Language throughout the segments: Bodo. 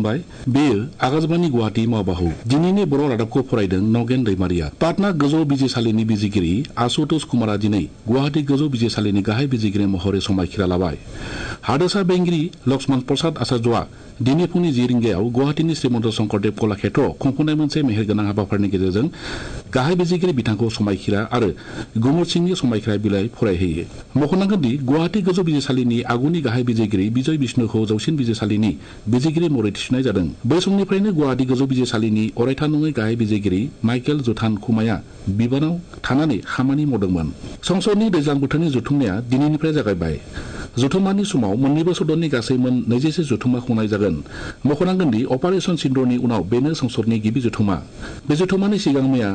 खुलुमबाय बेयो आकाशबाणी गुवाहाटी मावबाहु दिनैनि बर' रादाबखौ फरायदों नगेन दैमारिया। पाटना गोजौ बिजिरसालिनि बिजिगिरि आशुतोष कुमारा दिनै गुवाहाटी गोजौ बिजिरसालिनि गाहाय बिजिगिरि महरै समायखिरा लाबाय। हादोरसा बेंगिरि लक्ष्मण प्रसाद आचार्यआ दिनै फुंनि 10 रिंगायाव गुवाहाटीनि श्रीमन्त शंकरदेव कलाक्षेत्रआव खुंफुंनाय मोनसे मेहेरगोनां हाबाफारिनि गेजेरजों गाहाय बिजिगिरि बिथांखौ समायखिरा आरो गुमुर सिंनि समायखिरा बिलाइ फरायहोयो। मख'नांगोन दि गुवाहाटी गोजौ बिजिरसालिनि आगुनि गाहाय बिजिगिरि बिजय बिष्णुखौ जौसिन बिजिरसालिनि बिजिगिरि महरै थिसननाय जादों। बै समनिफ्रायनो गुवाहाटी गोजौ बिजिरसालिनि अरायथा नङै गाहाय बिजिगिरि माइकेल जुथान कुमाया बिबानाव थानानै खामानि मावदोंमोन। संसदनि दैज्लां बोथोरनि जथुमनाया दिनैनिफ्राय जागायबाय। जथुम्मानि समाव मोन्नैबो सदननि गासै मोन 24 जथुम्मा खुंनाय जागोन। मख'नांगोन दि अपारेशन सिन्दुरनि उनाव बेनो संसदनि गिबि जथुम्मा। बे जथुम्मानि सिगां मैया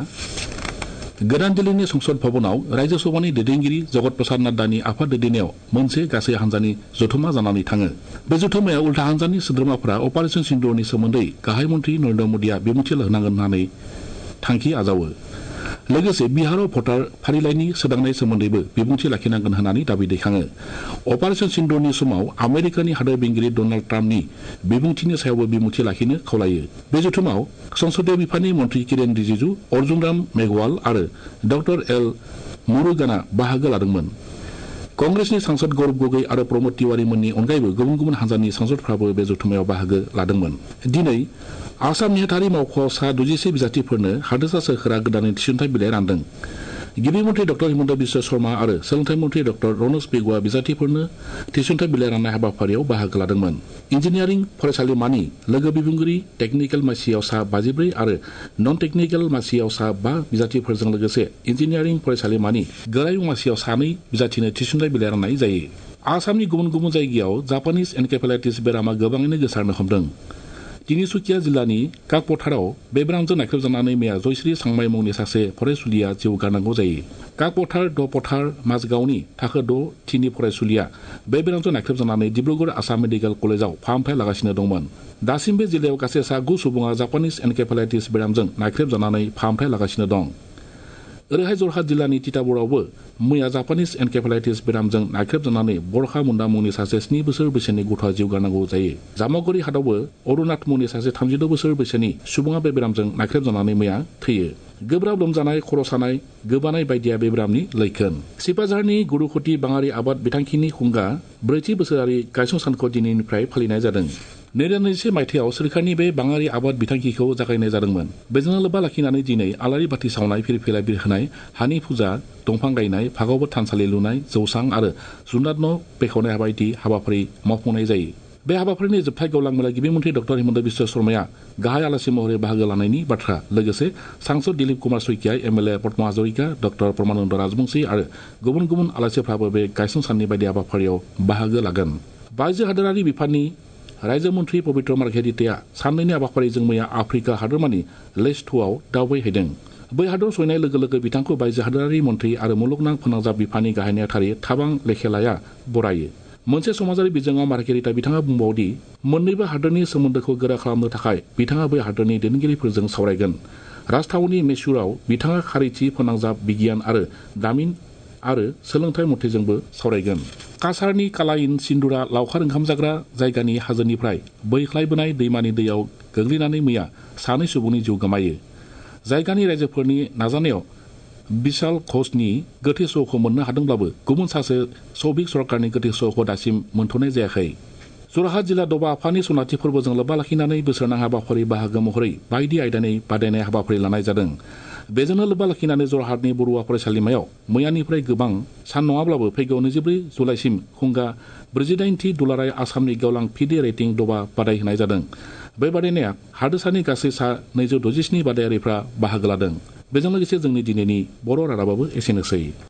गोदान दिल्लीनि संसद भवनाव रायजो सभानि दैदेनगिरि जगत प्रसाद नाड्डानि आफाद दैदेननायाव मोनसे गासै हान्जानि जथुम्मा जानानै थाङो। बे जथुम्मायाव उल्था हान्जानि सोद्रोमाफोरा अपारेशन सिन्दुरनि सोमोन्दै गाहाय मन्त्रि नरेन्द्र मोदीआ बिबुंथि होनांगोन होननानै थांखि आजावो। लोगोसे बिहाराव भटार फारिलाइनि सोदांनाय सोमोन्दैबो बिबुंथि लाखिनांगोन होननानै दाबि दैखाङो। अपारेशन सिन्दुरनि समाव आमेरिकानि हादोर बेंगिरि डनाल्ड ट्राम्पनि बिबुंथिनि सायावबो बिबुंथि लाखिनो खावलायो। बे जथुमाव संसदीय बिफाननि मन्त्रि किरेन रिजिजु, अर्जुन राम मेघवाल आरो डक्टर एल मुरुगाना बाहागो लादोंमोन। कंग्रेसनि सांसद गौरव गगৈ आरो प्रमोद तिवारीमोननि अनगायैबो गुबुन गुबुन हान्जानि सांसदफ्राबो बे जथुम्मायाव बाहागो लादोंमोन। दिनै आसाम नेहाथारि मावख'आव सा 67 बिजाथिफोरनो हादोरसा सोरखारा गोदानै थिसनथाइ बिलाइ रानदों। गिबि मन्त्रि डक्टर हिमन्त बिश्व शर्मा आरो सोलोंथाइ मन्त्रि डक्टर रनज पेगुआ बिजाथिफोरनो थिसनथाइ बिलाइ राननाय हाबाफारियाव बाहागो लादोंमोन। इन्जिनियारिं फरायसालिमानि लोगो बिबुंगिरि टेकनिकेल मासियाव सा 54 आरो नन टेकनिकेल मासियाव सा 5 बिजाथिफोरजों लोगोसे इन्जिनियारिं फरायसालिमानि गोरायुं मासियाव सा 2 बिजाथिनो थिसनथाइ बिलाइ राननाय जायो। आसामनि गुबुन गुबुन जायगायाव जापानिज एनकेफेलाइटिस बेरामा गोबाङैनो गोसारनो हमदों। तिनिसुकिया जिल्लानि काकपथाराव बे बेरामजों नाख्रेबजानानै मैया जयश्री सांमाइ मुंनि सासे फरायसुलिया जिउ गारनांगौ जायो। काकपथार द'पथार माझगावनि थाखो 6 थिनि फरायसुलिया बे बेरामजों नाख्रेबजानानै डिब्रुगड़ आसाम मेडिकेल कलेजाव फाहामथाय लागासिनो दंमोन। दासिम बे जिल्लायाव गासै सा 9 सुबुङा जापानिज एनकेफेलाइटिस बेरामजों नाख्रेबजानानै फाहामथाय लागासिनो दं। ओरैहाय जरहाट जिल्लानि तिताबरावबो मैया जापानिज एनकेफेलाइटिस बेरामजों नाख्रेबजानानै बरखा मुन्डा मुंनि सासे 7 बोसोर बैसोनि गथ'आ जिउ गारनांगौ जायो। जामुगुरि हाटआवबो अरुनाथ मुंनि सासे 32 बोसोर बैसोनि सुबुङा बे बेरामजों नाख्रेबजानानै मैया थैयो। गोब्राब लोमजानाय, खर' सानाय, गोबानाय बायदिया बे बेरामनि लैखोन। सिपाझारनि गुरुखथि बाङारि आबाद बिथांखिनि खुंगा 4थि बोसोरारि गायसं सानखौ दिनैनिफ्राय फालिनाय जादों। 2021 मायथाइयाव सोरखारनि बे बाङारि आबाद बिथांखिखौ जागायनाय जादोंमोन। बेजोंनो लोब्बा लाखिनानै दिनै आलारि बाथि सावनाय, फिरफिला बिरहोनाय, हानि फुजा, दंफां गायनाय, भागवत थानसालि लुनाय, जौसां आरो जुनाद न' बेखेवनाय बायदि हाबाफारि मावफुंनाय जायो। बे हाबाफारिनि जोबथाय गेवलां मेलाव गिबि मन्त्रि डक्टर हिमन्त बिश्व शर्माया गाहाय आलासि महरै बाहागो लानायनि बाथ्रा, लोगोसे सांसद दिलीप कुमार शइकिया, एमएलए पद्मा हाजरिका, डक्टर परमानन्द राजबंशी आरो गुबुन गुबुन आलासिफ्राबो बे गायसं साननि बायदि हाबाफारियाव बाहागो लागोन। बायजो हादोरारि बिफाननि रायजो मन्त्रि पबित्र मार्घेरिटाया साननैनि हाबाफारिजों मैया आफ्रिका हादोरमानि लेस'थ'आव दावबायहैदों। बै हादर सहैनाय लोगो लोगो बिथांखौ बायजो हादोरारि मन्त्रि आरो मुलुगनां फोनांजाब बिफाननि गाहाय नेहाथारि थाबां लेखेलाया बरायो। मोनसे समाजारि बिजोङाव मार्घेरिटा बिथाङा बुंबावदि मोन्नैबो हादोरनि सोमोन्दोखौ गोरा खालामनो थाखाय बिथाङा बै हादोरनि दैदेनगिरिफोरजों सावरायगोन। राजथावनि मेसुरआव बिथाङा खारिथि, फोनांजाब, बिगियान आरो दामिन आरो सोलोंथाइ मन्थ्रिजोंबो सावरायगोन। काछारनि कालाइन सिन्दुरा लावखार ओंखाम जाग्रा जायगानि हाजोनिफ्राय बोहैख्लायबोनाय दैमानि दैयाव गोग्लैनानै मैया 2 सुबुंनि जिउ गोमायो। जायगानि रायजोफोरनि नाजानायाव बिशाल घोषनि गोथै सह'खौ मोननो हादोंब्लाबो गुबुन सासे सौभिक सरकारनि गोथै सह'खौ दासिम मोनथ'नाय जायाखै। जरहाट जिल्ला दबा आफादनि सनाथि फोरबोजों लोब्बा लाखिनानै बोसोरनां हाबाफारि बाहागो महरै बायदि आयदानि बादायनाय हाबाफारि लानाय जादों। बेजोंनो लोब्बा लाखिनानै जरहाटनि बरुवा फरायसालिमायाव मैयानिफ्राय गोबां सान नङाब्लाबो फैगौ 24 जुलाइसिम खुंगा 48थि दुलाराय आसामनि गेवलां फिडे रेटिं दबा बादायहोनाय जादों। बे बादायनाया हादोरसानि गासै सा 267 बादायारिफ्रा बाहागो लादों। बेजों लोगोसे जोंनि दिनैनि बर' रादाबाबो एसेनोसै।